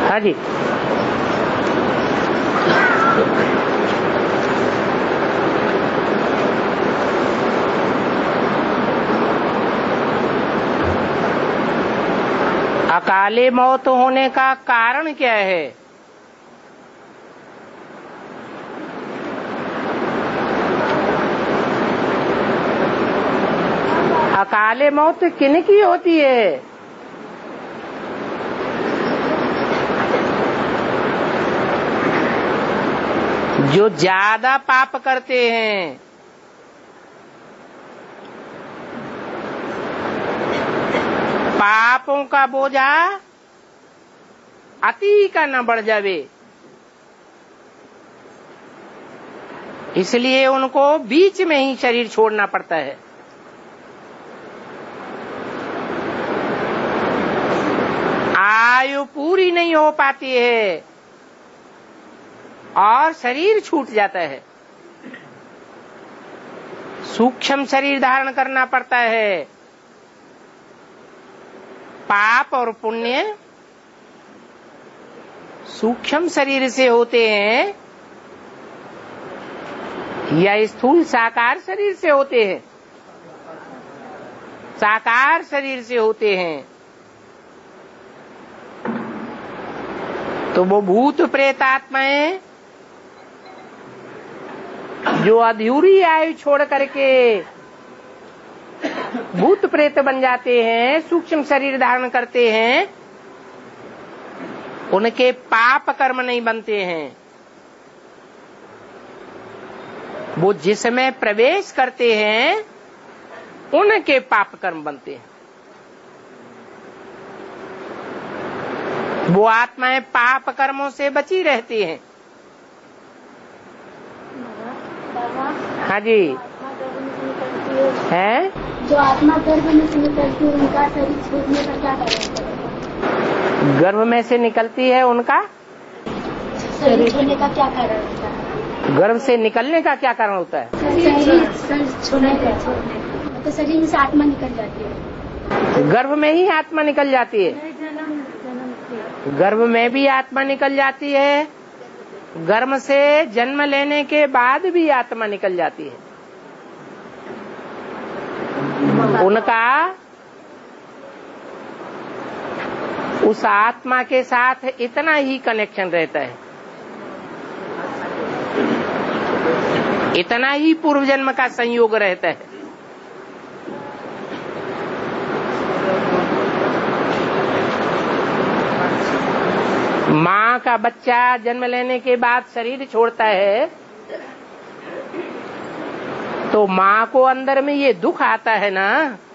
हाँ जी। अकाले मौत होने का कारण क्या है? अकाले मौत किन की होती है? जो ज्यादा पाप करते हैं। पापों का बोझा अति का न बढ़ जावे, इसलिए उनको बीच में ही शरीर छोड़ना पड़ता है। आयु पूरी नहीं हो पाती है और शरीर छूट जाता है। सूक्ष्म शरीर धारण करना पड़ता है। पाप और पुण्य सूक्ष्म शरीर से होते हैं या स्थूल साकार शरीर से होते हैं? साकार शरीर से होते हैं। तो वो भूत प्रेत आत्माएं जो अधूरी आयु छोड़ करके भूत प्रेत बन जाते हैं, सूक्ष्म शरीर धारण करते हैं, उनके पाप कर्म नहीं बनते हैं। वो जिसमें प्रवेश करते हैं उनके पाप कर्म बनते हैं। वो आत्माएं पाप कर्मों से बची रहती हैं। हाँ जी। है जो आत्मा गर्भ में से निकलती है उनका शरीर छूटने का क्या कारण? गर्भ में से निकलती है उनका शरीर छोड़ने का क्या कारण होता है? गर्भ से निकलने का क्या कारण होता है? शरीर छोड़ने का। तो शरीर में से आत्मा निकल जाती है। गर्भ में ही आत्मा निकल जाती है। गर्भ में भी आत्मा निकल जाती है। गर्भ से जन्म लेने के बाद भी आत्मा निकल जाती है। उनका उस आत्मा के साथ इतना ही कनेक्शन रहता है, इतना ही पूर्व जन्म का संयोग रहता है। माँ का बच्चा जन्म लेने के बाद शरीर छोड़ता है तो माँ को अंदर में ये दुख आता है ना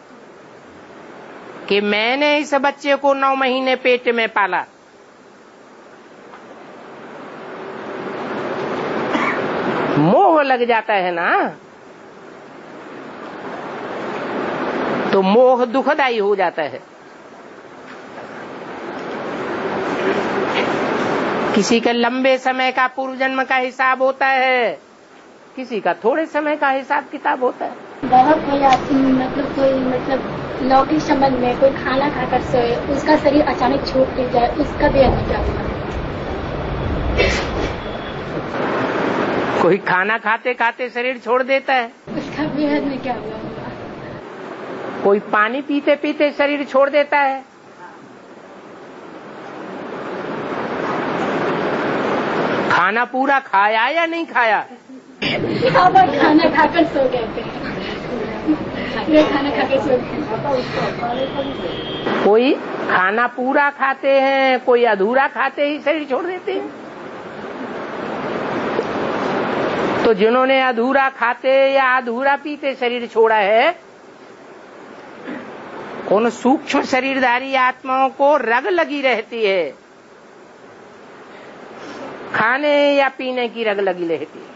कि मैंने इस बच्चे को 9 महीने पेट में पाला, मोह लग जाता है ना, तो मोह दुखदाई हो जाता है। किसी का लंबे समय का पूर्व जन्म का हिसाब होता है, किसी का थोड़े समय का हिसाब किताब होता है। बहुत कोई लौकिक संबंध में कोई खाना खाकर सोए, उसका शरीर अचानक छूट जाए, उसका बेहद में क्या होगा? कोई खाना खाते खाते शरीर छोड़ देता है, उसका बेहद में क्या होगा? कोई पानी पीते पीते शरीर छोड़ देता है, खाना पूरा खाया या नहीं खाया? खाना खाकर सो गए थे, खाना खाकर सो गए। कोई खाना पूरा खाते हैं, कोई अधूरा खाते ही शरीर छोड़ देते हैं। तो जिन्होंने अधूरा खाते या अधूरा पीते शरीर छोड़ा है, उन सूक्ष्म शरीरधारी आत्माओं को रग लगी रहती है, खाने या पीने की रग लगी रहती है।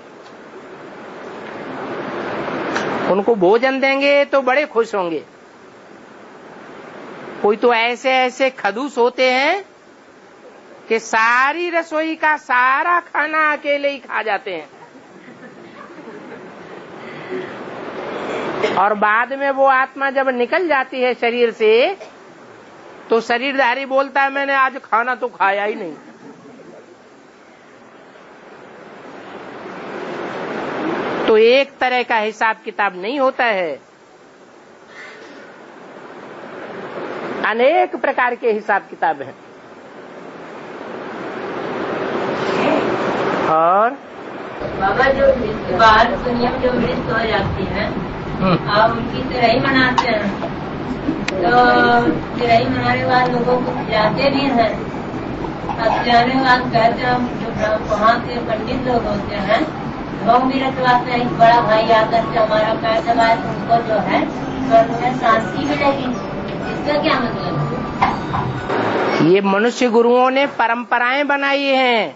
उनको भोजन देंगे तो बड़े खुश होंगे। कोई तो ऐसे ऐसे खदूस होते हैं कि सारी रसोई का सारा खाना अकेले ही खा जाते हैं और बाद में वो आत्मा जब निकल जाती है शरीर से तो शरीरधारी बोलता है मैंने आज खाना तो खाया ही नहीं। तो एक तरह का हिसाब किताब नहीं होता है, अनेक प्रकार के हिसाब किताब हैं। और बाबा जो बाहर दुनिया में जो मृत्यु हो जाती है आप उनकी तिराई मनाते हैं, तो तिराई मनाने वाले लोगों को जाते नहीं है। अब जाने के बाद कहते हैं जो वहाँ के पंडित लोग होते हैं वो मेरे वास्ते एक बड़ा भाई आकर के हमारा पैसा लाए, उनको जो है स्वर्ग में शांति मिलेगी। इसका क्या मतलब? ये मनुष्य गुरुओं ने परंपराएं बनाई हैं,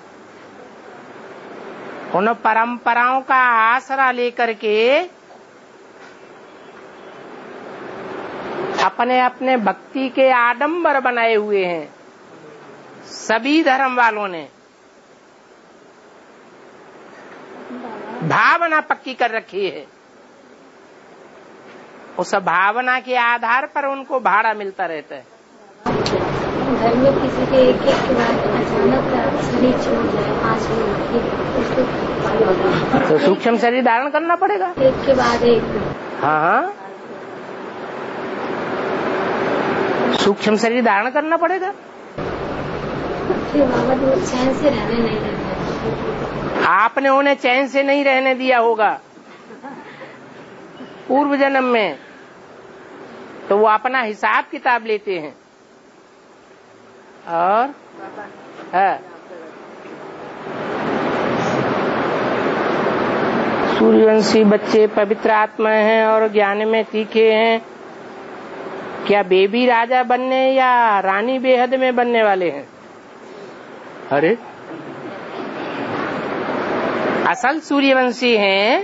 उन परंपराओं का आसरा लेकर के अपने अपने भक्ति के आडंबर बनाए हुए हैं सभी धर्म वालों ने। भावना पक्की कर रखी है, उस भावना के आधार पर उनको भाड़ा मिलता रहता है। घर में किसी के एक के बाद अचानक शरीर छूट जाए 5 मिनट तो सूक्ष्म शरीर धारण करना पड़ेगा, एक के बाद एक। हाँ, सूक्ष्म शरीर धारण करना पड़ेगा। फिर बाबा वो चैन से रहने नहीं देते। आपने उन्हें चैन से नहीं रहने दिया होगा पूर्व जन्म में, तो वो अपना हिसाब किताब लेते हैं। और सूर्यवंशी बच्चे पवित्र आत्मा हैं और ज्ञान में तीखे हैं। क्या बेबी राजा बनने या रानी बेहद में बनने वाले हैं? अरे असल सूर्यवंशी हैं,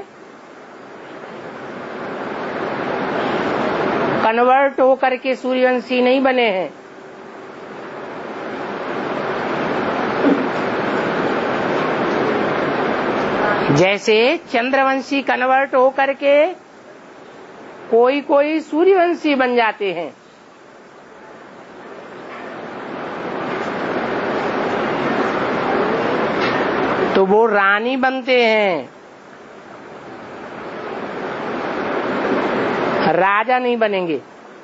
कन्वर्ट होकर के सूर्यवंशी नहीं बने हैं। जैसे चंद्रवंशी कन्वर्ट होकर के कोई कोई सूर्यवंशी बन जाते हैं। तो वो रानी बनते हैं, राजा नहीं बनेंगे,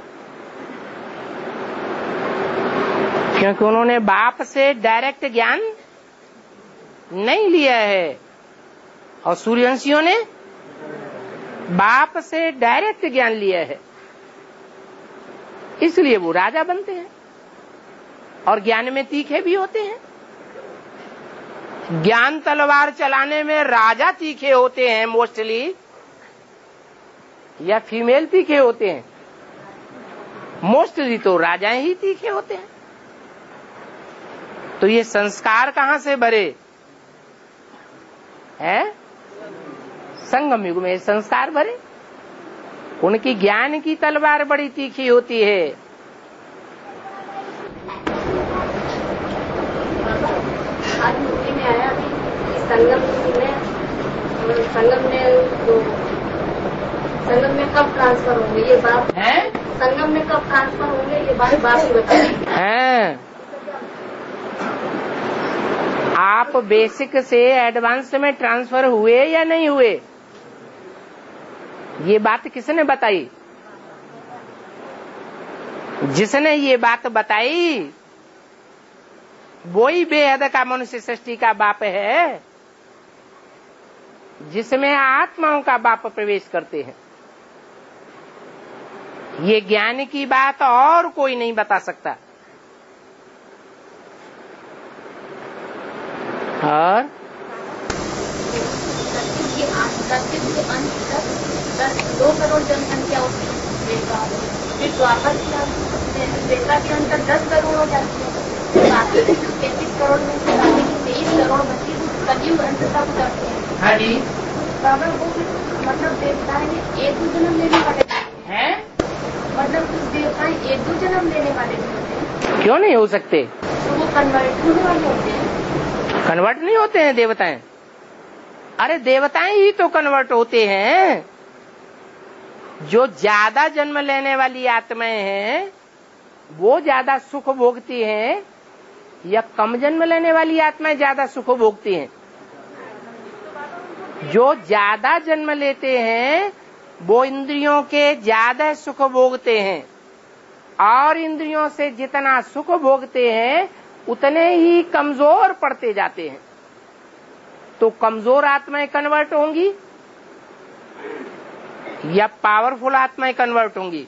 क्योंकि उन्होंने बाप से डायरेक्ट ज्ञान नहीं लिया है। और सूर्यवंशियों ने बाप से डायरेक्ट ज्ञान लिया है, इसलिए वो राजा बनते हैं और ज्ञान में तीखे भी होते हैं। ज्ञान तलवार चलाने में राजा तीखे होते हैं मोस्टली, या फीमेल तीखे होते हैं? मोस्टली तो राजा ही तीखे होते हैं। तो ये संस्कार कहाँ से भरे हैं? संगम युग में संस्कार भरे। उनकी ज्ञान की तलवार बड़ी तीखी होती है। आज मुझे में आया कि संगम में कब ट्रांसफर होंगे ये बात है? संगम में कब ट्रांसफर होंगे ये बात ही बताइए। हैं, आप बेसिक से एडवांस में ट्रांसफर हुए या नहीं हुए, ये बात किसने बताई? जिसने ये बात बताई वो ही बेहद का मनुष्य सृष्टि का बाप है, जिसमें आत्माओं का बाप प्रवेश करते हैं। ये ज्ञान की बात और कोई नहीं बता सकता। और सत्ययुग के अंत तक 2 करोड़ जनसंख्या होती है, फिर द्वापर के अंत तक 10 करोड़ हो जाती है, बाकी 33 करोड़ में से बाकी 23 करोड़ बच्चे कलयुग अंत तक करते हैं। हाँ जी, बाबा वो मतलब देवताएं 1-2 जन्म लेने वाले हैं? मतलब कुछ देवताएं 1-2 जन्म लेने वाले होते हैं। क्यों नहीं हो सकते? तो वो कन्वर्ट होने वाले होते हैं। कन्वर्ट नहीं होते हैं देवताएं? अरे देवताएं ही तो कन्वर्ट होते हैं। जो ज्यादा जन्म लेने वाली आत्माएं हैं वो ज्यादा सुख भोगती हैं या कम जन्म लेने वाली आत्माएं ज्यादा सुख भोगती हैं? जो ज्यादा जन्म लेते हैं वो इंद्रियों के ज्यादा सुख भोगते हैं, और इंद्रियों से जितना सुख भोगते हैं उतने ही कमजोर पड़ते जाते हैं। तो कमजोर आत्माएं कन्वर्ट होंगी या पावरफुल आत्माएं कन्वर्ट होंगी?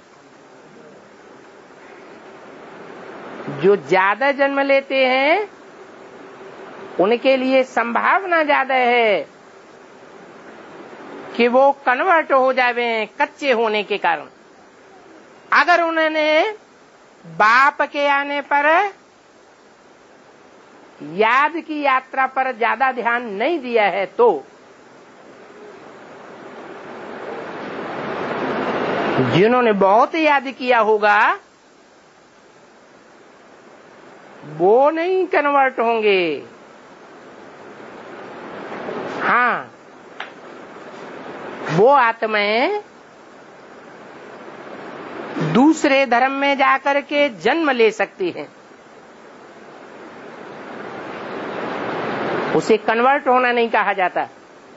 जो ज्यादा जन्म लेते हैं उनके लिए संभावना ज्यादा है कि वो कन्वर्ट हो जावे कच्चे होने के कारण। अगर उन्होंने बाप के आने पर याद की यात्रा पर ज्यादा ध्यान नहीं दिया है तो जिन्होंने बहुत याद किया होगा वो नहीं कन्वर्ट होंगे। हाँ, वो आत्माएं दूसरे धर्म में जाकर के जन्म ले सकती हैं। उसे कन्वर्ट होना नहीं कहा जाता।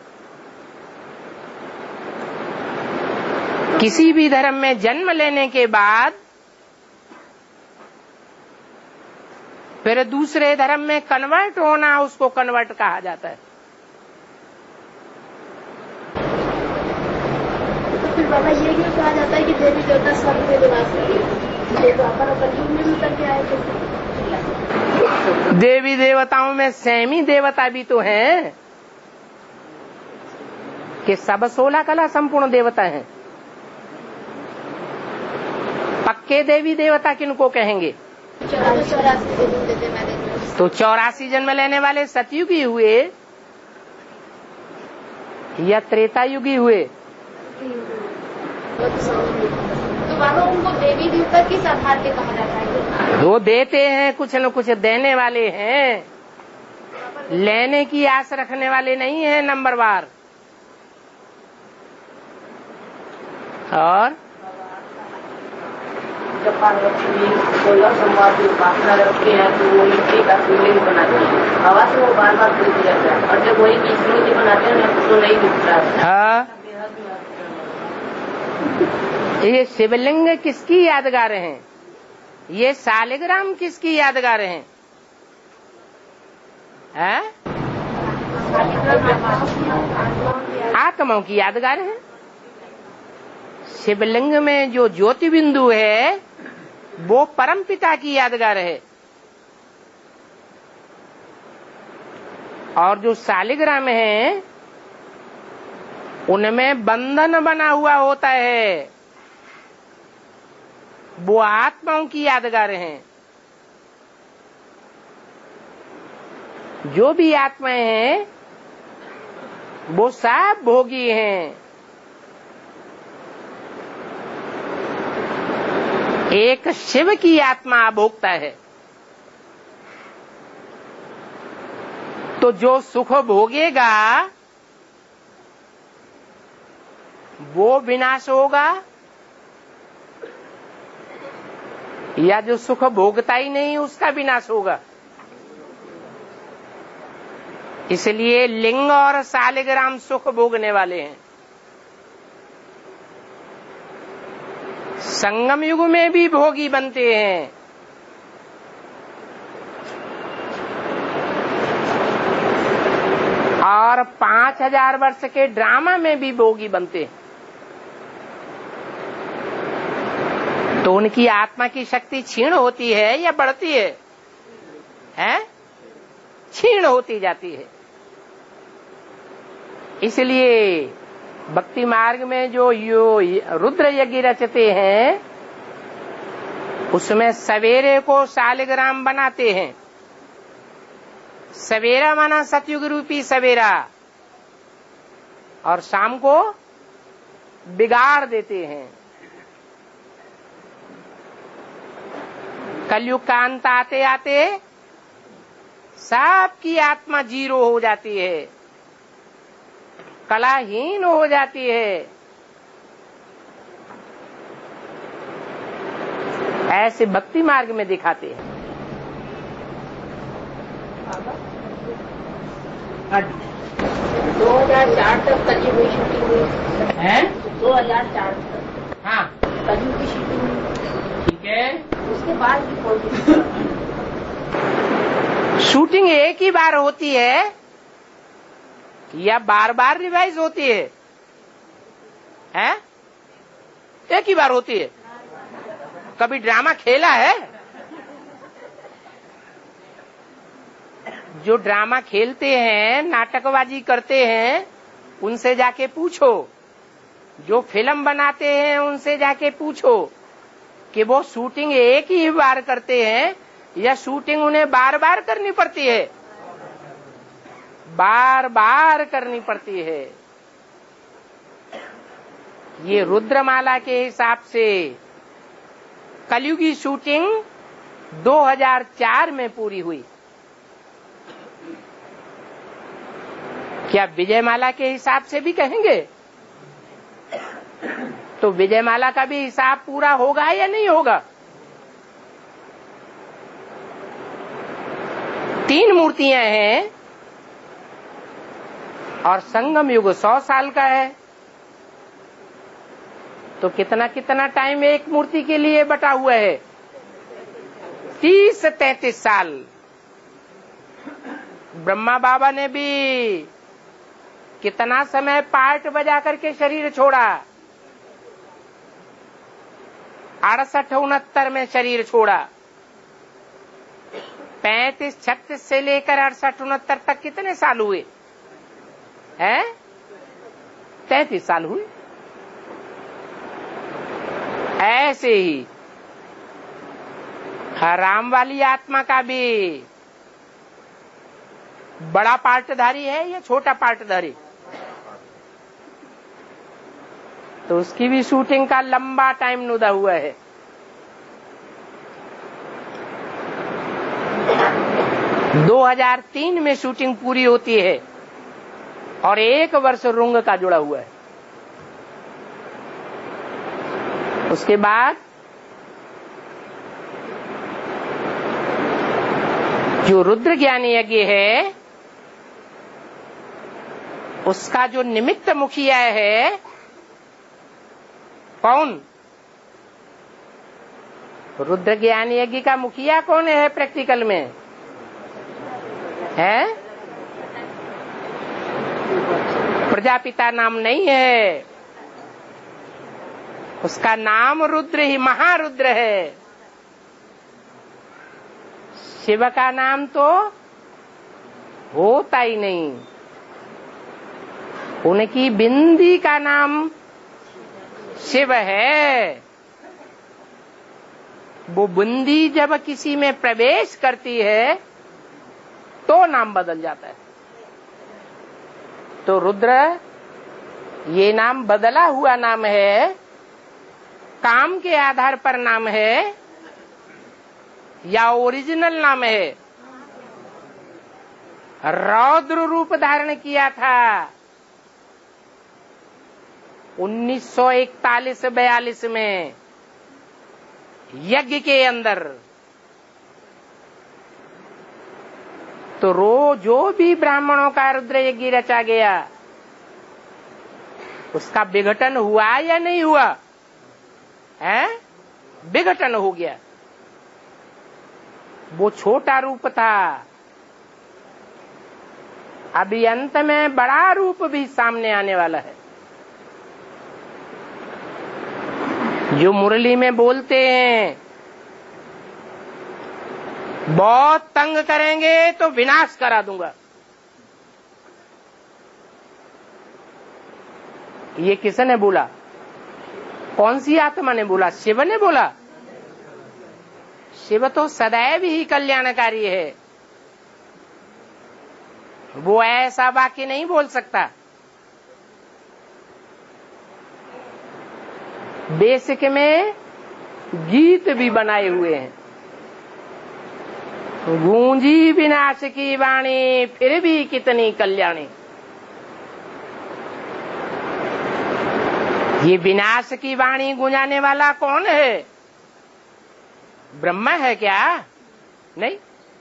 किसी भी धर्म में जन्म लेने के बाद फिर दूसरे धर्म में कन्वर्ट होना, उसको कन्वर्ट कहा जाता है। तो फिर बाबा ये क्यों कहा जाता है कि देवी देवता सब में निवास करेंगे? द्वापर और कलयुग में उतर के आए थे। देवी देवताओं में सेमी देवता भी तो हैं कि सब 16 कला संपूर्ण देवता हैं। पक्के देवी देवता किनको कहेंगे? 84 तो 84 जन्म लेने वाले सतयुगी हुए या त्रेता युगी हुए? तो बाबा उनको देवी देवता किस आधार पे कहा जाता है? वो देते हैं, कुछ न कुछ देने वाले हैं, लेने की आस रखने वाले नहीं है नंबरवार। और जब पार्वती 16 सोमवार की उपासना रखते हैं तो वो मिट्टी का शिवलिंग बनाते हैं, हवा से वो बार बार टूट जाता है, और जब वही विष्णु जी बनाते हैं तो नहीं टूटता है। हाँ, ये शिवलिंग किसकी यादगार हैं? ये सालिग्राम किसकी यादगार हैं? है? आत्माओं की यादगार है। शिवलिंग में जो ज्योति बिंदु है वो परम पिता की यादगार है, और जो सालिग्राम है उनमें बंधन बना हुआ होता है, वो आत्माओं की यादगार हैं। जो भी आत्माएं हैं वो सब भोगी हैं। एक शिव की आत्मा भोगता है, तो जो सुख भोगेगा वो विनाश होगा, या जो सुख भोगता ही नहीं उसका विनाश होगा। इसलिए लिंग और सालिग्राम सुख भोगने वाले हैं। संगम युग में भी भोगी बनते हैं, और 5000 वर्ष के ड्रामा में भी भोगी बनते हैं। तो उनकी आत्मा की शक्ति क्षीण होती है या बढ़ती है? हैं? क्षीण होती जाती है। इसलिए भक्ति मार्ग में जो रुद्र यज्ञ रचते हैं उसमें सवेरे को सालिग्राम बनाते हैं। सवेरा माना सतयुग रूपी सवेरा, और शाम को बिगाड़ देते हैं। कलयुग का अंत आते आते सबकी आत्मा जीरो हो जाती है, कलाहीन हो जाती है। ऐसे भक्ति मार्ग में दिखाते हैं। 2004 तक कलयुग की शूटिंग हुई है। 2004 तक हाँ कलयुग की शूटिंग हुई, ठीक है। उसके बाद भी कोई शूटिंग एक ही बार होती है या बार बार रिवाइज होती है? हैं? एक ही बार होती है। कभी ड्रामा खेला है? जो ड्रामा खेलते हैं, नाटकबाजी करते हैं, उनसे जाके पूछो। जो फिल्म बनाते हैं उनसे जाके पूछो कि वो शूटिंग एक ही बार करते हैं या शूटिंग उन्हें बार बार करनी पड़ती है? बार बार करनी पड़ती है। ये रुद्रमाला के हिसाब से कलयुगी शूटिंग 2004 में पूरी हुई। क्या विजयमाला के हिसाब से भी कहेंगे? तो विजयमाला का भी हिसाब पूरा होगा या नहीं होगा? 3 मूर्तियां हैं और संगम युग 100 साल का है, तो कितना कितना टाइम एक मूर्ति के लिए बटा हुआ है? 30 से 33 साल। ब्रह्मा बाबा ने भी कितना समय पार्ट बजा करके शरीर छोड़ा? 68-69 में शरीर छोड़ा। 35-36 से लेकर 68-69 तक कितने साल हुए हैं? 33 साल हुए। ऐसे ही राम वाली आत्मा का भी बड़ा पार्टधारी है या छोटा पार्टधारी? तो उसकी भी शूटिंग का लंबा टाइम नुदा हुआ है। है 2003 में शूटिंग पूरी होती है और 1 वर्ष रुंग का जुड़ा हुआ है। उसके बाद जो रुद्र ज्ञानी यज्ञ है उसका जो निमित्त मुखिया है कौन? रुद्र ज्ञान यज्ञ का मुखिया कौन है प्रैक्टिकल में? है प्रजापिता नाम नहीं है, उसका नाम रुद्र ही महारुद्र है। शिव का नाम तो होता ही नहीं, उनकी बिंदी का नाम शिव है। वो बिंदी जब किसी में प्रवेश करती है तो नाम बदल जाता है। तो रुद्र ये नाम बदला हुआ नाम है, काम के आधार पर नाम है या ओरिजिनल नाम है? रौद्र रूप धारण किया था 1941-42 में यज्ञ के अंदर। तो जो भी ब्राह्मणों का रुद्र यज्ञ रचा गया उसका विघटन हुआ या नहीं हुआ? है विघटन हो गया। वो छोटा रूप था, अभी अंत में बड़ा रूप भी सामने आने वाला है। जो मुरली में बोलते हैं बहुत तंग करेंगे तो विनाश करा दूंगा, ये किसने बोला? कौन सी आत्मा ने बोला? शिव ने बोला। शिव तो सदैव ही कल्याणकारी है, वो ऐसा वाक्य नहीं बोल सकता। बेसिक में गीत भी बनाए हुए हैं, गूंजी विनाश की वाणी फिर भी कितनी कल्याणी। ये विनाश की वाणी गुंजाने वाला कौन है? ब्रह्मा है क्या? नहीं।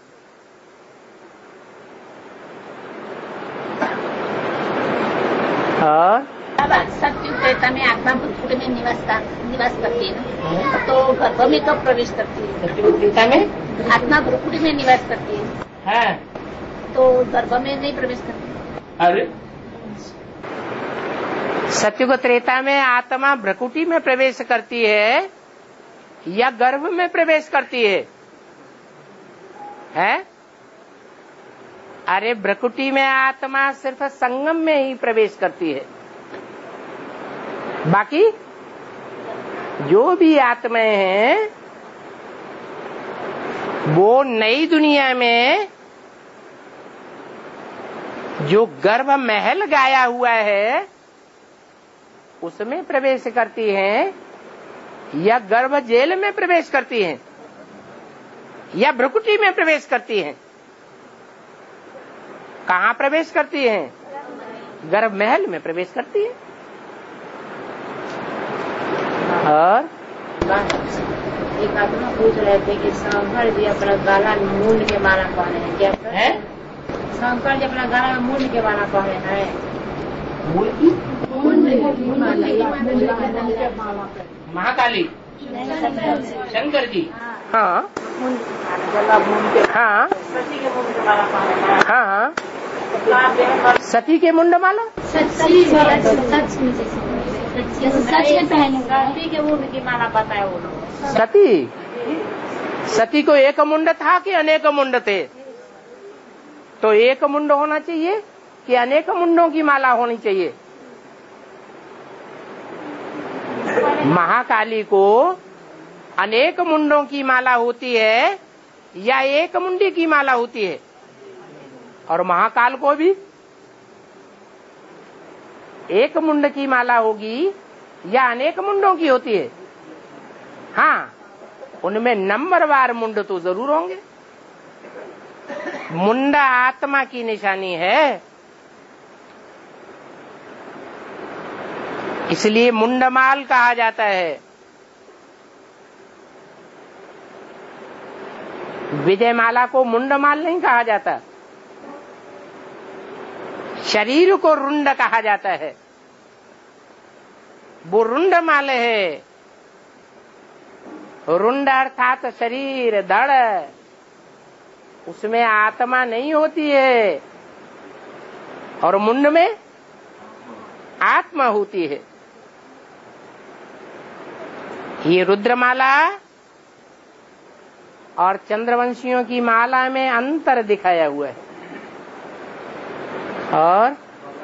और सत्युग त्रेता में आत्मा भूतकुट में निवास करती है, तो गर्भ में कब प्रवेश करती है? सत्युग त्रेता में आत्मा भूतकुट में निवास करती है, तो गर्भ में नहीं प्रवेश करती। अरे सत्युग त्रेता में आत्मा भ्रकुटी में प्रवेश करती है या गर्भ में प्रवेश करती है? अरे भ्रकुटी में आत्मा सिर्फ संगम में ही प्रवेश करती है, बाकी जो भी आत्माएं हैं वो नई दुनिया में जो गर्भ महल गाया हुआ है उसमें प्रवेश करती हैं या गर्भ जेल में प्रवेश करती हैं या भ्रकुटी में प्रवेश करती हैं? कहाँ प्रवेश करती हैं? गर्भ महल में प्रवेश करती है। और एक आत्मा पूछ रहे थे कि शंकर जी अपना गाला में मूंड के माला पहने हैं, क्या है? शंकर जी अपना गाला में मूंड के माला पहने हैं। महाकाली शंकर जी, हाँ हाँ हाँ, सती के मुंडमाला सच में पहनेगा के मुंड की माला पता है वो लोग। सती को एक मुंड था कि अनेक मुंड थे? तो एक मुंड होना चाहिए कि अनेक मुंडों की माला होनी चाहिए? महाकाली को अनेक मुंडों की माला होती है या एक मुंडी की माला होती है? और महाकाल को भी एक मुंड की माला होगी या अनेक मुंडों की होती है? हाँ, उनमें नंबरवार मुंड तो जरूर होंगे। मुंड आत्मा की निशानी है, इसलिए मुंडमाल कहा जाता है। विजयमाला को मुंडमाल नहीं कहा जाता, शरीर को रुंड कहा जाता है। वो रुंडमाल है। रुंड अर्थात शरीर, धड़, उसमें आत्मा नहीं होती है और मुंड में आत्मा होती है। ये रुद्रमाला और चंद्रवंशियों की माला में अंतर दिखाया हुआ है। और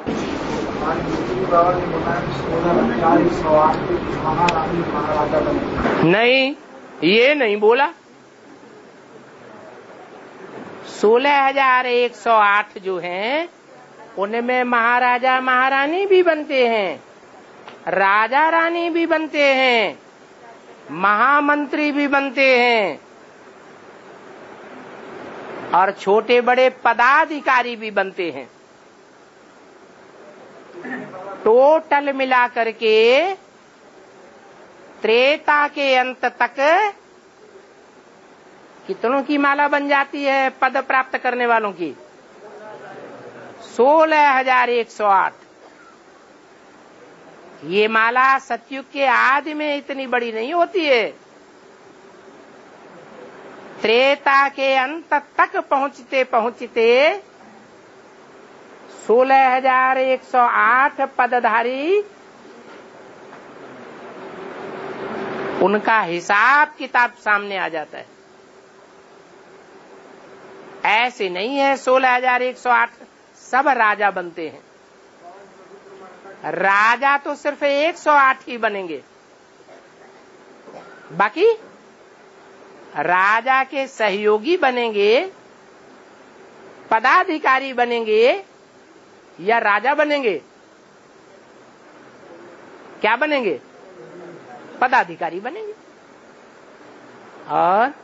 नहीं, ये नहीं बोला। 16,108 जो हैं उनमें महाराजा महारानी भी बनते हैं, राजा रानी भी बनते हैं, महामंत्री भी बनते हैं और छोटे बड़े पदाधिकारी भी बनते हैं। टोटल मिलाकर के त्रेता के अंत तक कितनों की माला बन जाती है पद प्राप्त करने वालों की? 16,108। ये माला सतयुग के आदि में इतनी बड़ी नहीं होती है, त्रेता के अंत तक पहुंचते पहुंचते 16,108 पदधारी, उनका हिसाब किताब सामने आ जाता है। ऐसे नहीं है 16,108 सब राजा बनते हैं। राजा तो सिर्फ 108 ही बनेंगे, बाकी राजा के सहयोगी बनेंगे, पदाधिकारी बनेंगे या राजा बनेंगे? क्या बनेंगे? पदाधिकारी बनेंगे। और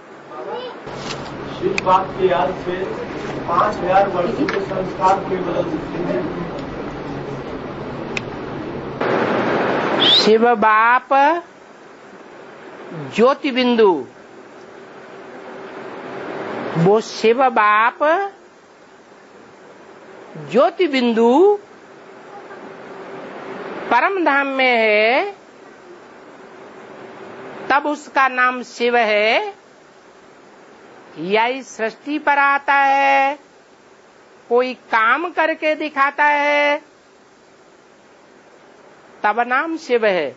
इस बात की याद से 5,000 वर्षों के संस्कार को बदल सकते हैं। शिव बाप ज्योति बिंदु वो शिव बाप ज्योति बिंदु परम धाम में है, तब उसका नाम शिव है, या इस सृष्टि पर आता है, कोई काम करके दिखाता है, तब नाम शिव है?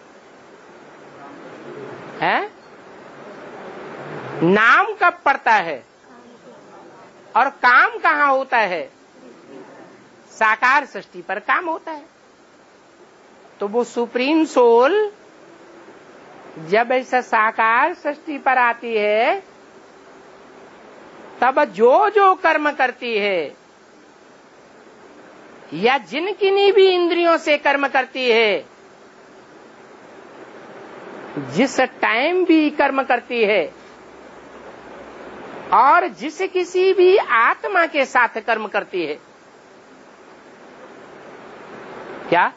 नाम कब पड़ता है और काम कहाँ होता है? साकार सृष्टि पर काम होता है। तो वो सुप्रीम सोल जब ऐसा साकार सृष्टि पर आती है, तब जो जो कर्म करती है, या जिन किन्हीं भी इंद्रियों से कर्म करती है, जिस टाइम भी कर्म करती है, और जिस किसी भी आत्मा के साथ कर्म करती है, क्या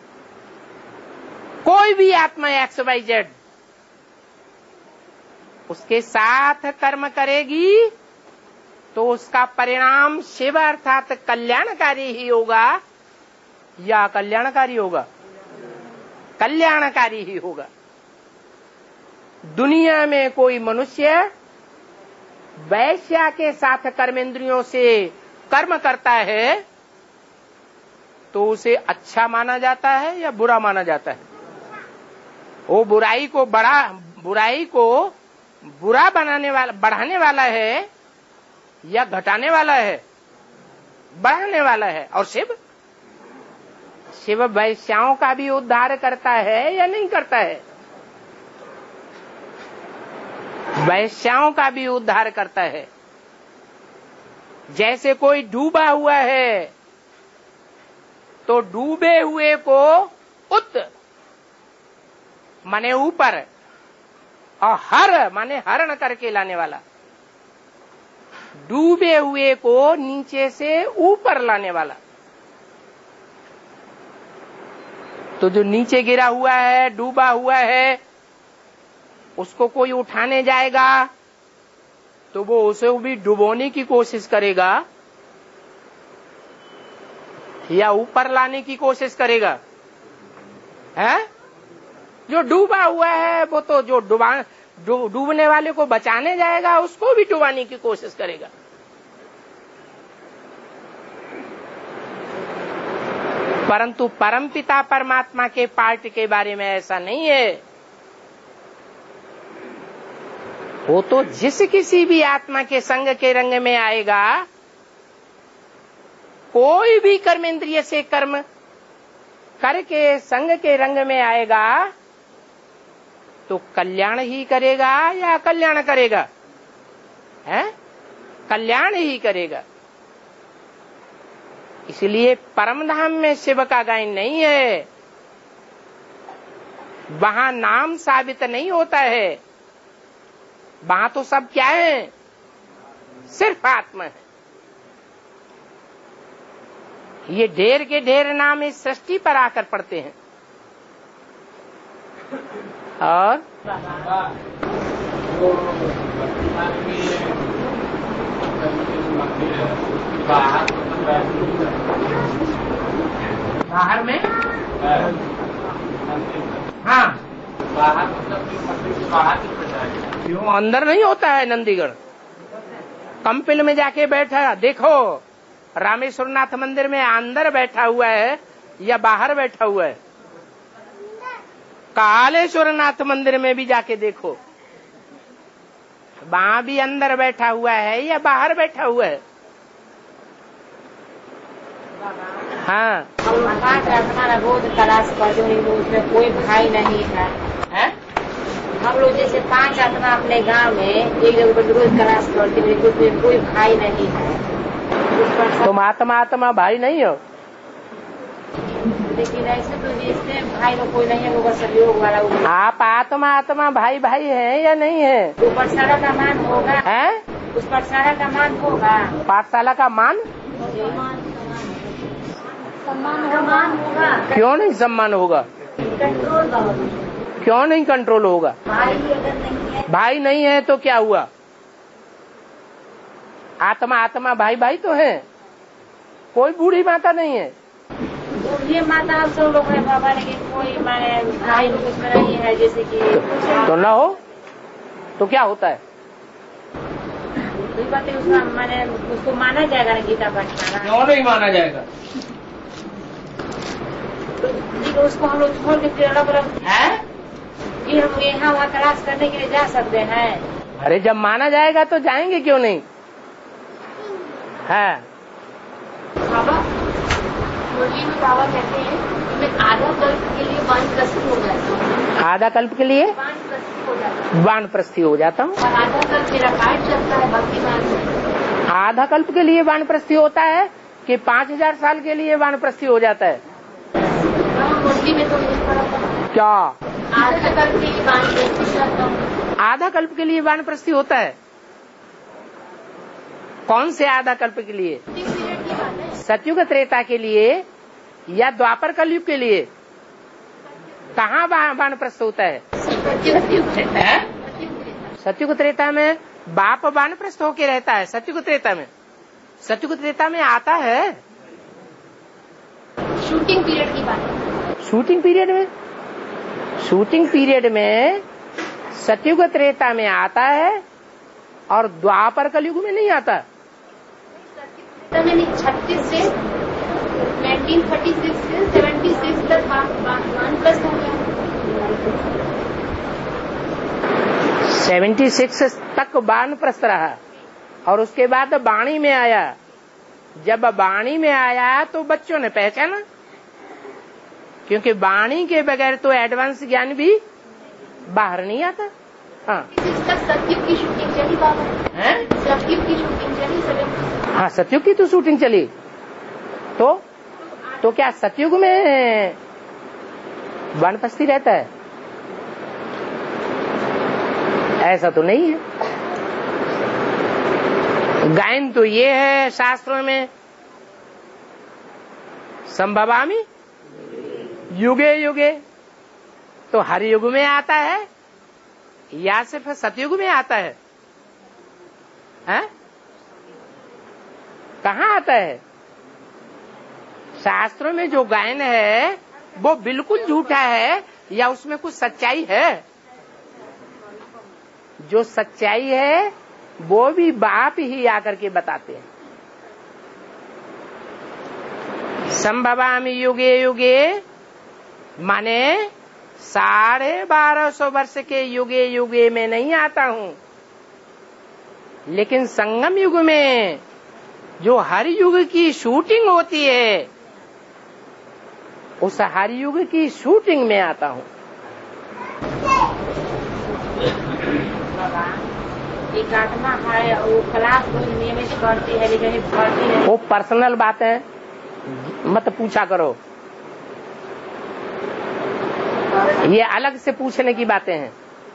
कोई भी आत्मा XYZ उसके साथ कर्म करेगी तो उसका परिणाम शिव अर्थात कल्याणकारी ही होगा या कल्याणकारी होगा? कल्याणकारी ही होगा। दुनिया में कोई मनुष्य वैश्या के साथ कर्मेंद्रियों से कर्म करता है तो उसे अच्छा माना जाता है या बुरा माना जाता है? वो बुराई को बुरा बढ़ाने वाला है या घटाने वाला है? बढ़ाने वाला है। और शिव वैश्याओं का भी उद्धार करता है या नहीं करता है? वैश्याओं का भी उद्धार करता है। जैसे कोई डूबा हुआ है तो डूबे हुए को उत माने ऊपर, और हर माने हरण करके लाने वाला, डूबे हुए को नीचे से ऊपर लाने वाला। तो जो नीचे गिरा हुआ है, डूबा हुआ है, उसको कोई उठाने जाएगा तो वो उसे भी डुबोने की कोशिश करेगा या ऊपर लाने की कोशिश करेगा? है? जो डूबा हुआ है वो तो जो डूबने वाले को बचाने जाएगा उसको भी डुबाने की कोशिश करेगा। परंतु परमपिता परमात्मा के पार्ट के बारे में ऐसा नहीं है। वो तो जिस किसी भी आत्मा के संग के रंग में आएगा, कोई भी कर्मेंद्रिय से कर्म करके संग के रंग में आएगा तो कल्याण ही करेगा या कल्याण करेगा? है? कल्याण ही करेगा। इसलिए परमधाम में शिव का गायन नहीं है, वहां नाम साबित नहीं होता है। वहां तो सब क्या है? सिर्फ आत्मा है। ये ढेर के ढेर नाम इस सृष्टि पर आकर पड़ते हैं। और बाहर में हाँ, बाहर क्यों अंदर नहीं होता है? नंदीगढ़ कंपिल में जाके बैठा देखो, रामेश्वर नाथ मंदिर में अंदर बैठा हुआ है या बाहर बैठा हुआ है? कालेश्वर नाथ मंदिर में भी जाके देखो, वहां भी अंदर बैठा हुआ है या बाहर बैठा हुआ है? हाँ, हमारा रोज क्लास पढ़ते हैं, उसमें कोई भाई नहीं है। हम लोग जैसे 5 आत्मा अपने गांव में एक जगह रोज क्लास पढ़ते हैं, उसमें कोई भाई नहीं है। तुम आत्मा भाई नहीं हो? लेकिन ऐसे तो जैसे भाई लोग कोई नहीं है, वो सहयोग वाला। आप आत्मा भाई है या नहीं है? वो पाठशाला का मान होगा है? उस पाठशाला का मान होगा। पाठशाला का मान सम्मान होगा। क्यों नहीं सम्मान होगा? क्यों नहीं कंट्रोल होगा? भाई अगर नहीं है, भाई नहीं है तो क्या हुआ? आत्मा आत्मा भाई भाई तो है, कोई बूढ़ी माता नहीं है। बूढ़ी माता सब लोग है बाबा, लेकिन कोई माने भाई उसमें नहीं है, जैसे कि तो न हो तो क्या होता है? कोई बात है, उसका माने उसको माना जाएगा ना गीता पाठ माना? क्यों नहीं माना जाएगा? तो उसको हम लोग छोड़ के फिर अलग अलग है? फिर हम यहाँ वहाँ तलाश करने के लिए जा सकते हैं। अरे जब माना जाएगा तो जाएंगे क्यों नहीं? है बाबा मुरली में बाबा कहते हैं मैं आधा कल्प के लिए वानप्रस्थी हो जाता हूँ। आधा कल्प के लिए वानप्रस्थी हो जाता हूँ। वानप्रस्थी हो जाता हूँ। और आधा कल्प मेरा पाठ चलता है भक्ति मार्ग में। आधा कल्प के लिए वानप्रस्थी होता है कि 5000 साल के लिए वानप्रस्थी हो जाता है? मुरली में तो नहीं पड़ा क्या आधा कल्प के लिए वानप्रस्थी करता हूँ। आधा कल्प के लिए वानप्रस्थी होता है? कौन से आधा कल्प के लिए? सतयुग त्रेता के लिए या द्वापर कलयुग के लिए? कहाँ वानप्रस्थ होता है? सतयुग त्रेता में बाप वानप्रस्थ होके रहता है। सतयुग त्रेता में, सतयुग त्रेता में आता है। शूटिंग पीरियड की बात। शूटिंग पीरियड में, शूटिंग पीरियड में सतयुग त्रेता में आता है और द्वापर कलयुग में नहीं आता। 36 से 1936 से 76 तक वानप्रस्थ हो गया। 76 तक वानप्रस्थ रहा और उसके बाद वाणी में आया। जब वाणी में आया तो बच्चों ने पहचाना, क्योंकि वाणी के बगैर तो एडवांस ज्ञान भी बाहर नहीं आता। हाँ, सतयुग की शूटिंग चली बाबा है, सतयुग की शूटिंग चली। हाँ, सतयुग की तो शूटिंग चली। तो क्या सतयुग में वानप्रस्थी रहता है? ऐसा तो नहीं है। गायन तो ये है शास्त्रों में, संभवामि युगे युगे, तो हर युग में आता है या सिर्फ सतयुग में आता है? हैं? कहाँ आता है? शास्त्रों में जो गायन है वो बिल्कुल झूठा है या उसमें कुछ सच्चाई है? जो सच्चाई है वो भी बाप ही आकर के बताते हैं। संभवामि युगे युगे माने 1250 वर्ष के युगे युगे में नहीं आता हूँ, लेकिन संगम युग में जो हर युग की शूटिंग होती है उस हर युग की शूटिंग में आता हूँ। एक आत्मा है वो क्लास नियमित करती है लेकिन पढ़ती है। वो पर्सनल बात है, मत पूछा करो, ये अलग से पूछने की बातें हैं।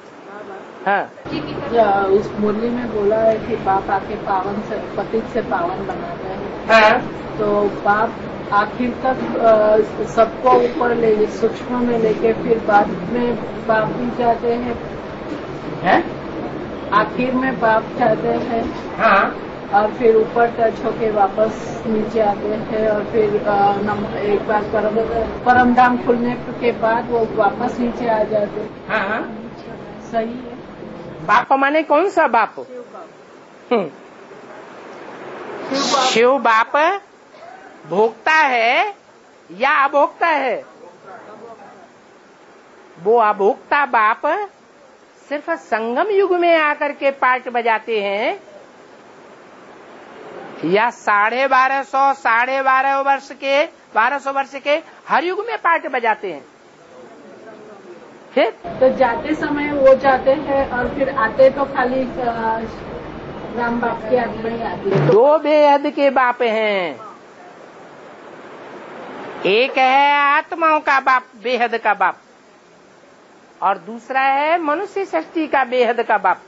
हाँ, उस मुरली में बोला है कि बाप आके पावन से पतित से पावन बनाते हैं। हाँ। तो बाप आखिर तक सबको ऊपर ले सूक्ष्म में लेके फिर बाद में बाप भी जाते हैं। आखिर में बाप जाते हैं। हाँ। और फिर ऊपर टच होके वापस नीचे आते हैं और फिर एक बार परम धाम खुलने के बाद वो वापस नीचे आ जाते हैं। हाँ। सही है। बाप माने कौन सा बाप? शिव बाप भोक्ता है या अभोक्ता है? वो अभोक्ता बाप सिर्फ संगम युग में आकर के पार्ट बजाते हैं या 1250 वर्ष के हर युग में पार्ट बजाते हैं? तो जाते समय वो जाते हैं और फिर आते तो खाली राम बाप की आत्मा ही आती है। दो बेहद के बाप हैं, एक है आत्माओं का बाप, बेहद का बाप, और दूसरा है मनुष्य सृष्टि का बेहद का बाप।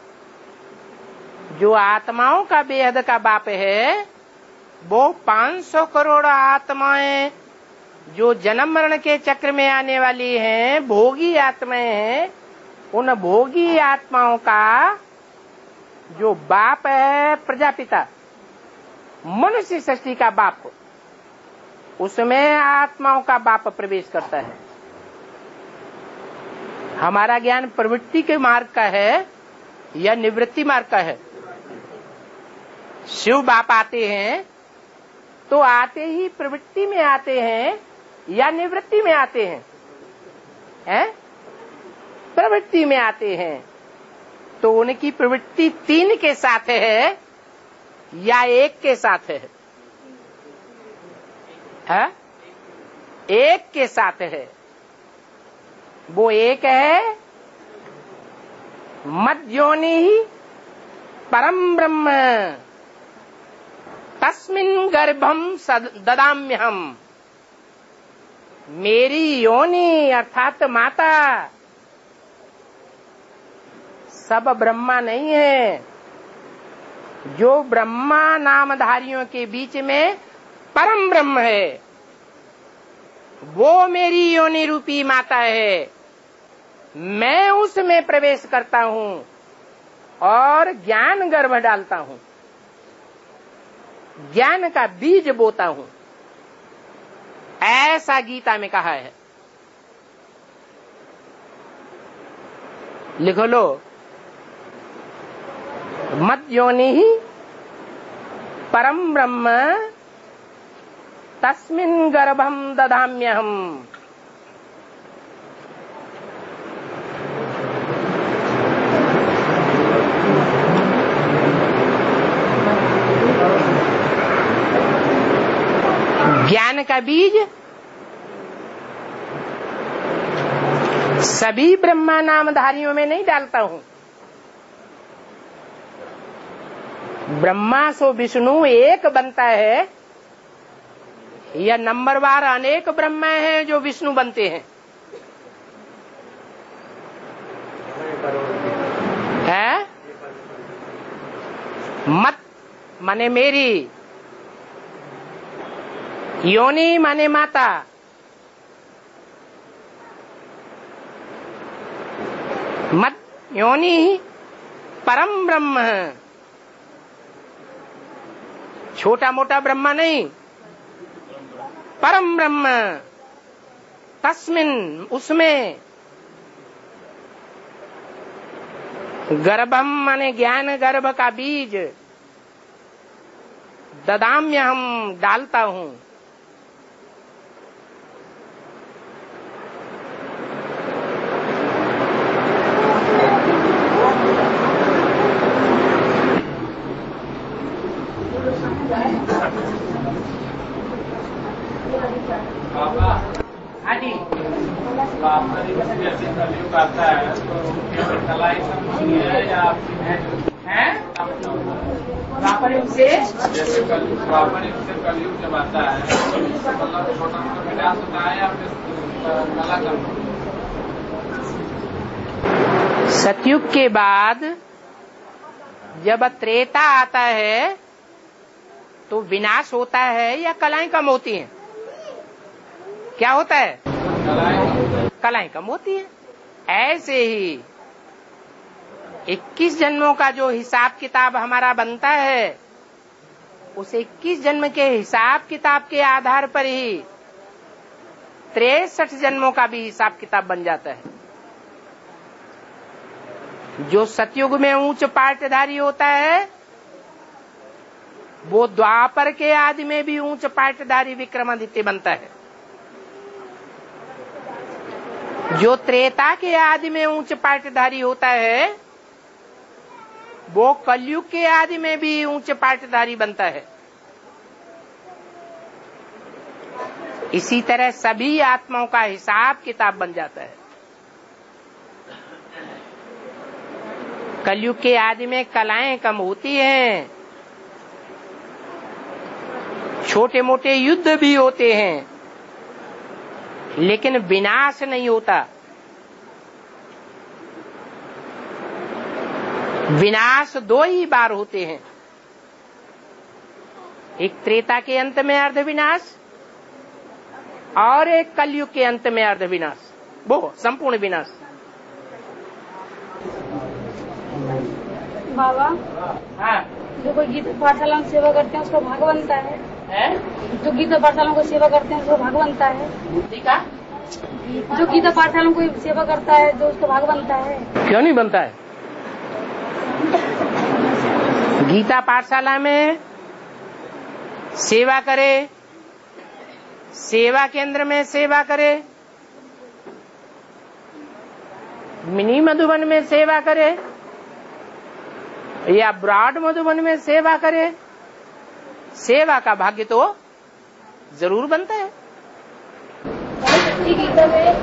जो आत्माओं का बेहद का बाप है वो 500 करोड़ आत्माएं जो जन्म मरण के चक्र में आने वाली हैं, भोगी आत्माएं हैं, उन भोगी आत्माओं का जो बाप है प्रजापिता, मनुष्य सृष्टि का बाप, उसमें आत्माओं का बाप प्रवेश करता है। हमारा ज्ञान प्रवृत्ति के मार्ग का है या निवृत्ति मार्ग का है? शिव बाप आते हैं तो आते ही प्रवृत्ति में आते हैं या निवृत्ति में आते हैं? प्रवृत्ति में आते हैं। तो उनकी प्रवृत्ति 3 के साथ है या 1 के साथ है? 1 के साथ है। वो 1 है मद्योनि ही परम ब्रह्म तस्मिन् गर्भम ददाम्यहम। मेरी योनि अर्थात माता सब ब्रह्मा नहीं है। जो ब्रह्मा नामधारियों के बीच में परम ब्रह्म है, वो मेरी योनि रूपी माता है। मैं उसमें प्रवेश करता हूँ और ज्ञान गर्भ डालता हूँ, ज्ञान का बीज बोता हूँ। ऐसा गीता में कहा है। लिखो लो, मद्योनि ही परम ब्रह्म तस्मिन् गर्भम ददाम्यहम। ज्ञान का बीज सभी ब्रह्मा नामधारियों में नहीं डालता हूँ। ब्रह्मा सो विष्णु एक बनता है या नंबरवार अनेक ब्रह्मा हैं जो विष्णु बनते हैं? मत माने मेरी, योनि माने माता, मत योनि परम ब्रह्म। छोटा मोटा ब्रह्मा नहीं, परम ब्रह्म। तस्मिन् उसमें, गर्भम माने ज्ञान गर्भ का बीज, ददाम्यहम डालता हूँ। कलयुग आता है तो कला द्वापर युग से जैसे द्वापर युग से कलयुग जब आता है मतलब छोटा मोटा विनाश होता है या फिर कला कम? सतयुग के बाद जब त्रेता आता है तो विनाश होता है या कलाएं कम होती हैं? क्या होता है? कलाएं कम होती हैं। ऐसे ही 21 जन्मों का जो हिसाब किताब हमारा बनता है, उस 21 जन्म के हिसाब किताब के आधार पर ही 63 जन्मों का भी हिसाब किताब बन जाता है। जो सतयुग में उच्च पाठधारी होता है, वो द्वापर के आदि में भी उच्च पाठधारी विक्रमादित्य बनता है। जो त्रेता के आदि में उच्च पाठधारी होता है, वो कलयुग के आदि में भी उच्च पाठधारी बनता है। इसी तरह सभी आत्माओं का हिसाब किताब बन जाता है। कलयुग के आदि में कलाएं कम होती हैं, छोटे मोटे युद्ध भी होते हैं, लेकिन विनाश नहीं होता। विनाश 2 ही बार होते हैं, एक त्रेता के अंत में अर्ध विनाश और एक कलयुग के अंत में अर्ध विनाश, वो संपूर्ण विनाश। बाबा, हाँ, जो कोई गीता पाठशाला में सेवा करते हैं उसका भाग बनता है, जो गीता पाठशाला को सेवा करते हैं उसका भाग बनता है, जो गीता पाठशाला कोई सेवा करता है जो उसका भाग बनता है। क्यों नहीं बनता है? गीता पाठशाला में सेवा करे, सेवा केंद्र में सेवा करे, मिनी मधुबन में सेवा करे या ब्रॉड मधुबन में सेवा करे, सेवा का भाग्य तो जरूर बनता है। सच्ची गीता में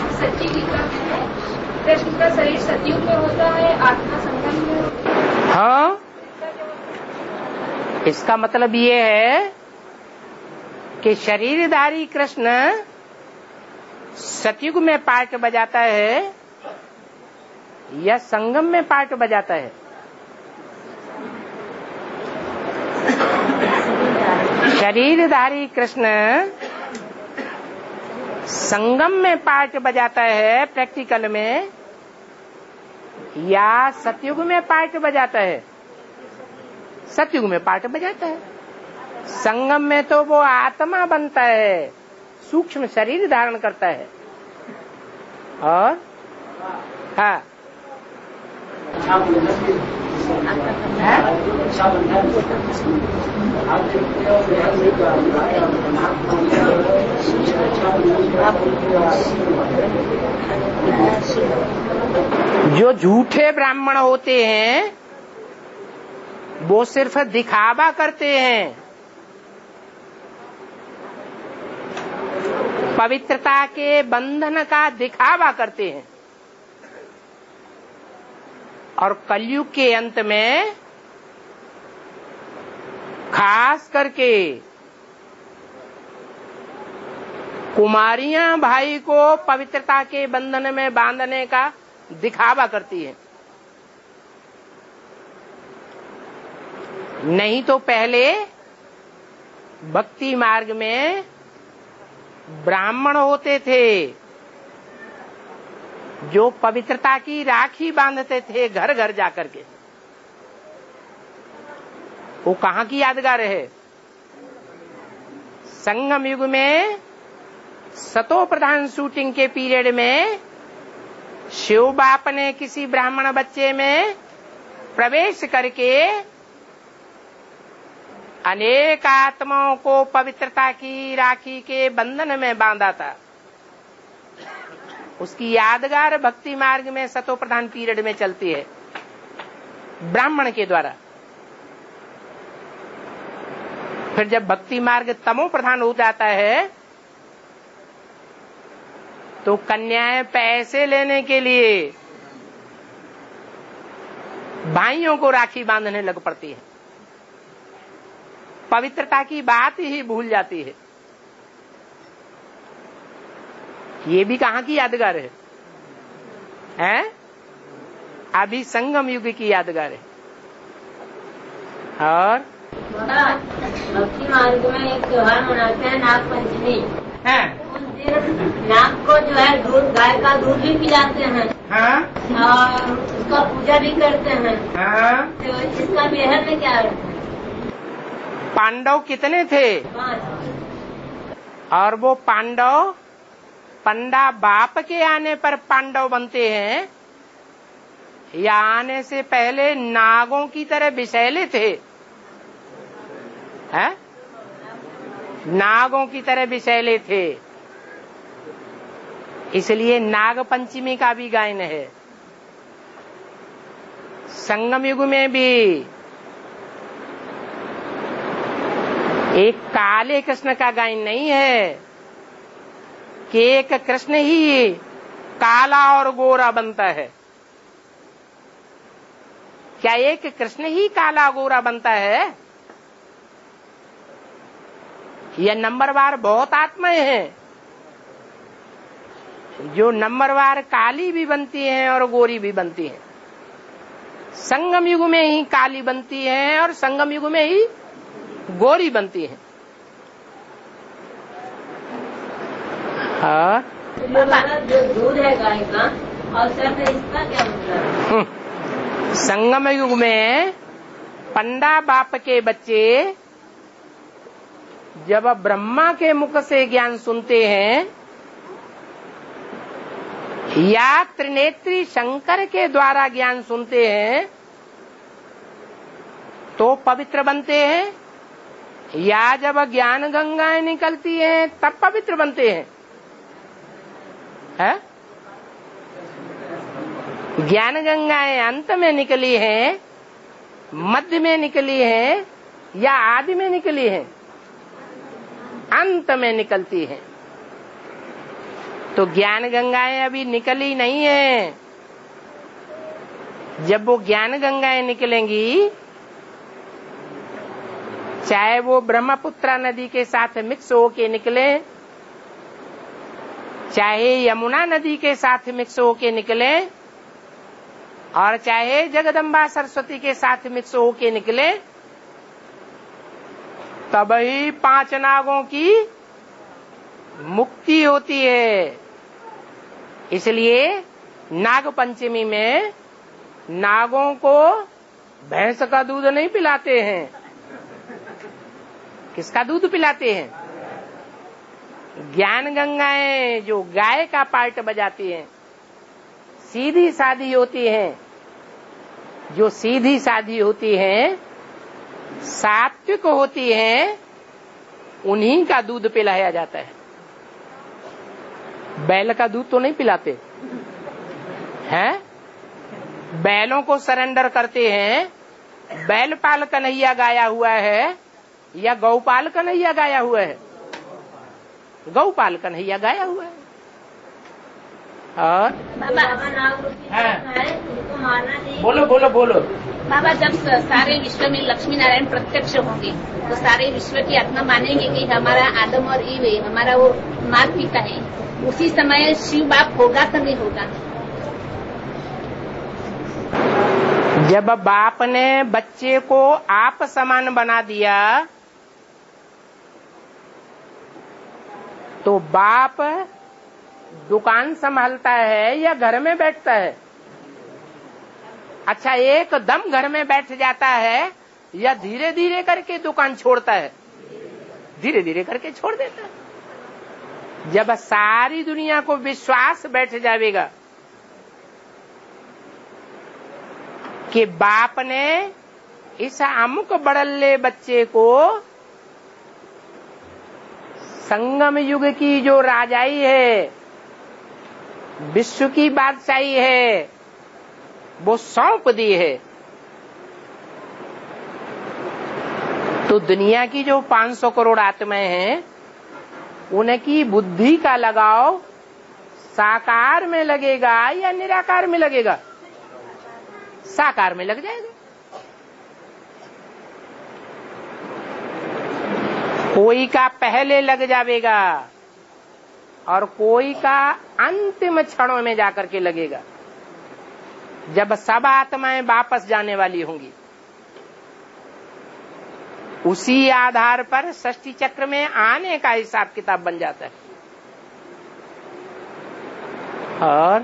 कृष्ण का शरीर सतयुग में होता है, आत्मा संगम में होता है। हाँ, इसका मतलब ये है कि शरीरधारी कृष्ण सतयुग में पार्ट बजाता है या संगम में पार्ट बजाता है? शरीरधारी कृष्ण संगम में पार्ट बजाता है प्रैक्टिकल में या सतयुग में पार्ट बजाता है? सतयुग में पार्ट बजाता है। संगम में तो वो आत्मा बनता है, सूक्ष्म शरीर धारण करता है। और हाँ, जो झूठे ब्राह्मण होते हैं वो सिर्फ दिखावा करते हैं, पवित्रता के बंधन का दिखावा करते हैं, और कलयुग के अंत में खास करके कुमारियां भाई को पवित्रता के बंधन में बांधने का दिखावा करती है। नहीं तो पहले भक्ति मार्ग में ब्राह्मण होते थे जो पवित्रता की राखी बांधते थे घर घर जाकर के। वो कहाँ की यादगार है? संगम युग में सतो प्रधान शूटिंग के पीरियड में शिव बाप ने किसी ब्राह्मण बच्चे में प्रवेश करके अनेक आत्माओं को पवित्रता की राखी के बंधन में बांधा था। उसकी यादगार भक्ति मार्ग में सतो प्रधान पीरियड में चलती है ब्राह्मण के द्वारा। फिर जब भक्ति मार्ग तमो प्रधान हो जाता है तो कन्याएं पैसे लेने के लिए भाइयों को राखी बांधने लग पड़ती है, पवित्रता की बात ही भूल जाती है। ये भी कहाँ की यादगार है? हैं? अभी संगम युग की यादगार है। और भक्ति मार्ग में एक त्योहार मनाते हैं नाग पंचमी। उस दिन नाग को जो है दूध, गाय का दूध भी पिलाते हैं। हाँ? और उसका पूजा भी करते हैं। हाँ? तो इसका बेहद में क्या अर्थ है? पांडव कितने थे? 5। और वो पांडव पंडा बाप के आने पर पांडव बनते हैं या आने से पहले नागों की तरह विषैले थे? हैं? नागों की तरह विषैले थे, इसलिए नाग पंचमी का भी गायन है। संगम युग में भी एक काले कृष्ण का गायन नहीं है कि एक कृष्ण ही काला और गोरा बनता है। क्या एक कृष्ण ही काला गोरा बनता है? यह नंबरवार बहुत आत्माएं हैं जो नंबरवार काली भी बनती हैं और गोरी भी बनती हैं। संगम युग में ही काली बनती हैं और संगम युग में ही गोरी बनती हैं। हाँ, जो दूध है गाय का और सर में इसका क्या मतलब? संगम युग में पंडा बाप के बच्चे जब ब्रह्मा के मुख से ज्ञान सुनते हैं या त्रिनेत्री शंकर के द्वारा ज्ञान सुनते हैं तो पवित्र बनते हैं, या जब ज्ञान गंगाएं निकलती हैं तब पवित्र बनते हैं? है? ज्ञान गंगाएं अंत में निकली हैं, मध्य में निकली हैं या आदि में निकली हैं? अंत में निकलती हैं। तो ज्ञान गंगाएं अभी निकली नहीं है। जब वो ज्ञान गंगाएं निकलेंगी, चाहे वो ब्रह्मपुत्रा नदी के साथ मिक्स होके निकले, चाहे यमुना नदी के साथ मिक्स होके निकले, और चाहे जगदम्बा सरस्वती के साथ मिक्स होके निकले, तभी 5 नागों की मुक्ति होती है। इसलिए नाग पंचमी में नागों को भैंस का दूध नहीं पिलाते हैं। किसका दूध पिलाते हैं? ज्ञान गंगाएं जो गाय का पार्ट बजाती हैं, सीधी सादी होती हैं, जो सीधी सादी होती हैं, सात्विक होती हैं, उन्हीं का दूध पिलाया जाता है। बैल का दूध तो नहीं पिलाते हैं। बैलों को सरेंडर करते हैं। बैलपाल कन्हैया गाया हुआ है या गौपाल कन्हैया गाया हुआ है? गौपाल कन्हैया गाया हुआ है। और बोलो बोलो बोलो। बाबा, जब सारे विश्व में लक्ष्मी नारायण प्रत्यक्ष होंगे तो सारे विश्व की आत्मा मानेंगे कि हमारा आदम और ईव है, हमारा वो माता पिता है। उसी समय शिव बाप होगा तो नहीं होगा? जब बाप ने बच्चे को आप समान बना दिया तो बाप दुकान संभालता है या घर में बैठता है? अच्छा, एकदम घर में बैठ जाता है या धीरे धीरे करके दुकान छोड़ता है? धीरे धीरे करके छोड़ देता है। जब सारी दुनिया को विश्वास बैठ जाएगा कि बाप ने इस अमुक बड़ल्ले बच्चे को संगम युग की जो राजाई है, विश्व की बादशाही है, वो सौंप दी है, तो दुनिया की जो 500 करोड़ आत्माएं हैं उनकी बुद्धि का लगाव साकार में लगेगा या निराकार में लगेगा? साकार में लग जाएगा। कोई का पहले लग जाएगा और कोई का अंतिम क्षणों में जाकर के लगेगा, जब सब आत्माएं वापस जाने वाली होंगी। उसी आधार पर षष्ठी चक्र में आने का हिसाब किताब बन जाता है। और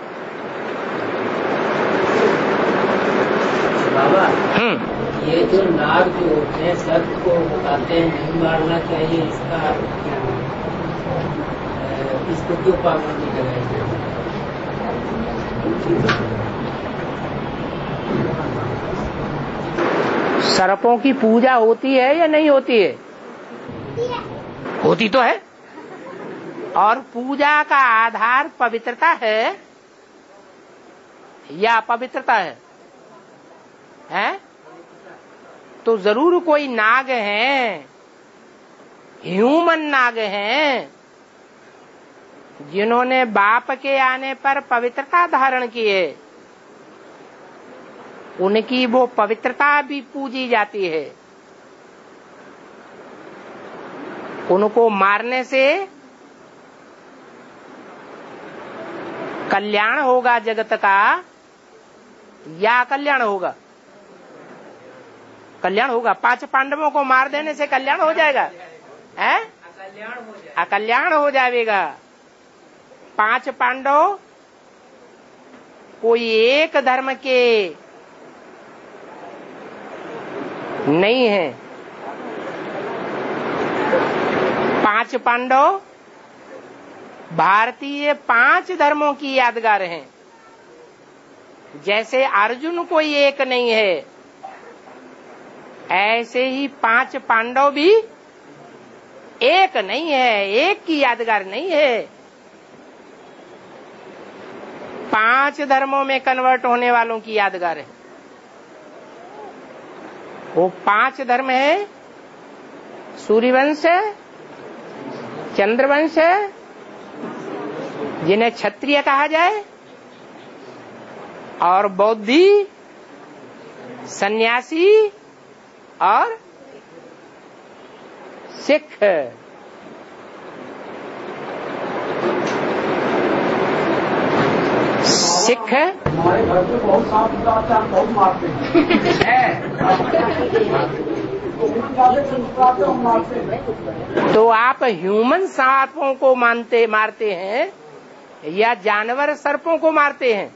बाबा, ये जो नाग जो होते हैं सर्प को बताते हैं नहीं मारना चाहिए, इसको क्यों पाबंदी लगाई? सर्पों की पूजा होती है या नहीं होती है? होती तो है। और पूजा का आधार पवित्रता है या अपवित्रता है? हैं? तो जरूर कोई नाग हैं, ह्यूमन नाग हैं, जिन्होंने बाप के आने पर पवित्रता धारण की है। उनकी वो पवित्रता भी पूजी जाती है। उनको मारने से कल्याण होगा जगत का या कल्याण होगा? कल्याण होगा। 5 पांडवों को मार देने से कल्याण हो जाएगा? हैं? अकल्याण हो जाएगा। 5 पांडव कोई एक धर्म के नहीं है। 5 पांडव भारतीय 5 धर्मों की यादगार हैं। जैसे अर्जुन कोई एक नहीं है, ऐसे ही 5 पांडव भी एक नहीं है, एक की यादगार नहीं है। 5 धर्मों में कन्वर्ट होने वालों की यादगार है। वो 5 धर्म है, सूर्यवंश, चंद्रवंश, जिन्हें क्षत्रिय कहा जाए, और बौद्धि, सन्यासी और सिख। सिख हमारे घर पे बहुत सांप निकलते हैं, हम बहुत मारते हैं। तो आप ह्यूमन सांपों को मारते हैं या जानवर सर्पों को मारते हैं?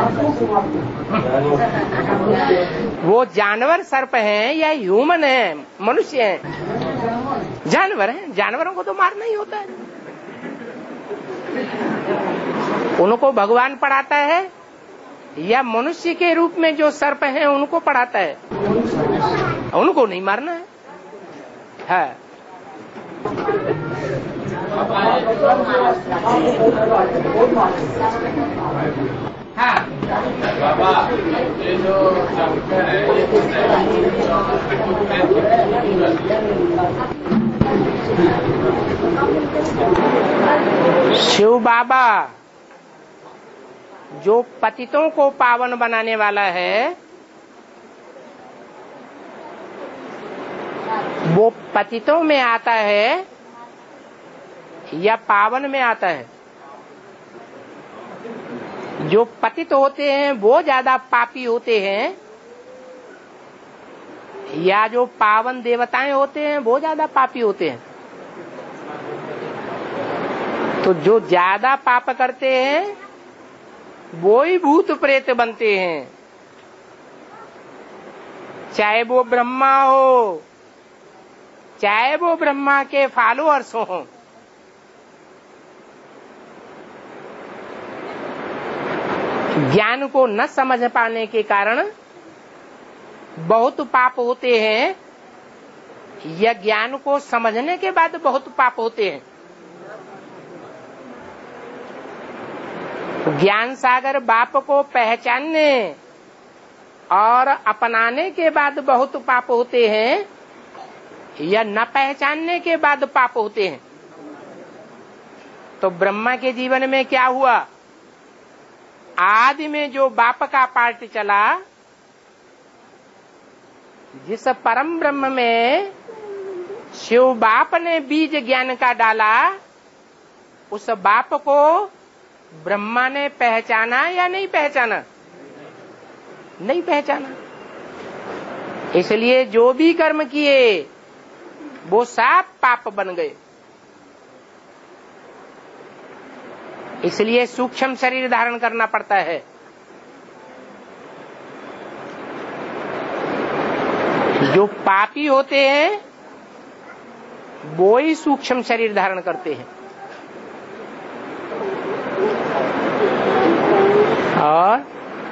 वो जानवर सर्प हैं या ह्यूमन हैं, मनुष्य हैं? जानवर हैं। जानवरों को तो मारना ही होता है। उनको भगवान पढ़ाता है या मनुष्य के रूप में जो सर्प हैं उनको पढ़ाता है? उनको नहीं मारना है। हाँ। हाँ बाबा, ये जो शंकर है, शिव बाबा जो पतितों को पावन बनाने वाला है, वो पतितों में आता है या पावन में आता है? जो पतित होते हैं वो ज्यादा पापी होते हैं या जो पावन देवताएं होते हैं वो ज्यादा पापी होते हैं? तो जो ज्यादा पाप करते हैं वो ही भूत प्रेत बनते हैं, चाहे वो ब्रह्मा हो, चाहे वो ब्रह्मा के फॉलोअर्स हो। ज्ञान को न समझ पाने के कारण बहुत पाप होते हैं या ज्ञान को समझने के बाद बहुत पाप होते हैं? ज्ञान सागर बाप को पहचानने और अपनाने के बाद बहुत पाप होते हैं या न पहचानने के बाद पाप होते हैं? तो ब्रह्मा के जीवन में क्या हुआ? आदि में जो बाप का पार्ट चला, जिस परम ब्रह्म में शिव बाप ने बीज ज्ञान का डाला, उस बाप को ब्रह्मा ने पहचाना या नहीं पहचाना? नहीं पहचाना। इसलिए जो भी कर्म किए वो सब पाप बन गए। इसलिए सूक्ष्म शरीर धारण करना पड़ता है। जो पापी होते हैं वो ही सूक्ष्म शरीर धारण करते हैं। और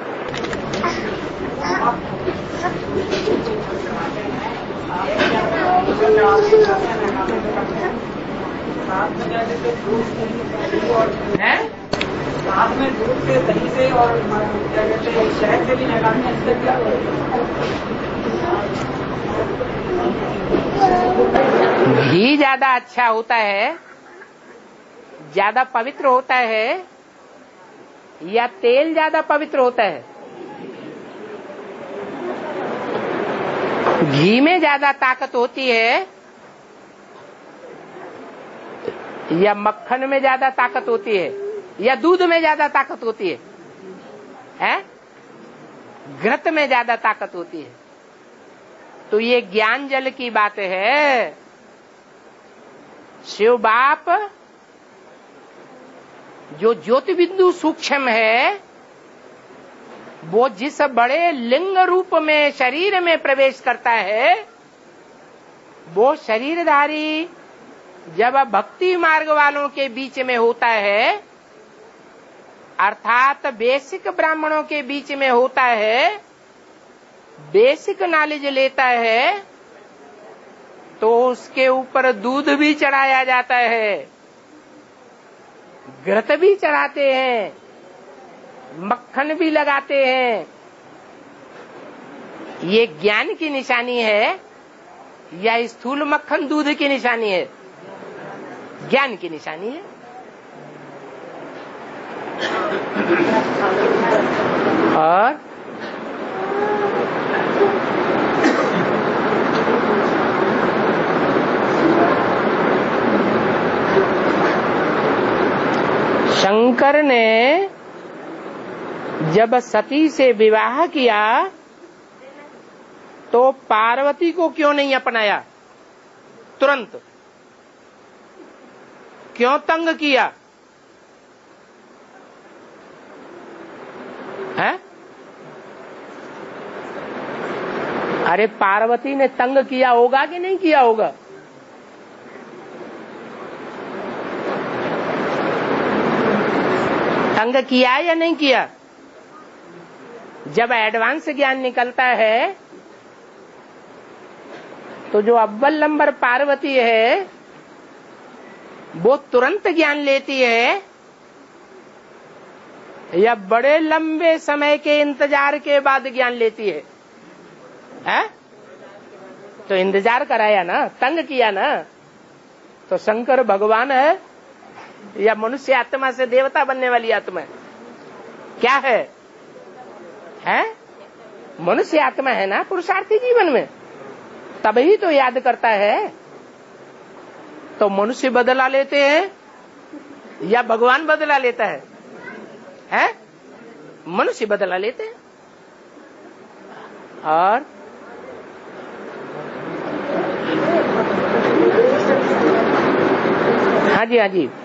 साथ में दूध से, दही से और क्या कहते हैं शहद से भी नहलाने से क्या? घी ज्यादा अच्छा होता है, ज्यादा पवित्र होता है या तेल ज्यादा पवित्र होता है? घी में ज्यादा ताकत होती है या मक्खन में ज्यादा ताकत होती है या दूध में ज्यादा ताकत होती है? हैं? घृत में ज्यादा ताकत होती है। तो ये ज्ञान जल की बात है। शिव बाप जो ज्योति बिंदु सूक्ष्म है वो जिस बड़े लिंग रूप में शरीर में प्रवेश करता है, वो शरीरधारी जब भक्ति मार्ग वालों के बीच में होता है, अर्थात बेसिक ब्राह्मणों के बीच में होता है, बेसिक नॉलेज लेता है, तो उसके ऊपर दूध भी चढ़ाया जाता है, घृत भी चढ़ाते हैं, मक्खन भी लगाते हैं। ये ज्ञान की निशानी है या स्थूल मक्खन दूध की निशानी है? ज्ञान की निशानी है। और शंकर ने जब सती से विवाह किया तो पार्वती को क्यों नहीं अपनाया? तुरंत क्यों तंग किया है? अरे पार्वती ने तंग किया होगा कि नहीं किया होगा? तंग किया या नहीं किया? जब एडवांस ज्ञान निकलता है तो जो अव्वल नंबर पार्वती है वो तुरंत ज्ञान लेती है या बड़े लंबे समय के इंतजार के बाद ज्ञान लेती है? तो इंतजार कराया ना, तंग किया ना। तो शंकर भगवान है या मनुष्य आत्मा से देवता बनने वाली आत्मा है? क्या है? मनुष्य आत्मा है ना पुरुषार्थी जीवन में, तभी तो याद करता है। तो मनुष्य बदला लेते हैं या भगवान बदला लेता है? मनुष्य बदला लेते हैं। और हाँ जी, हाँ जी,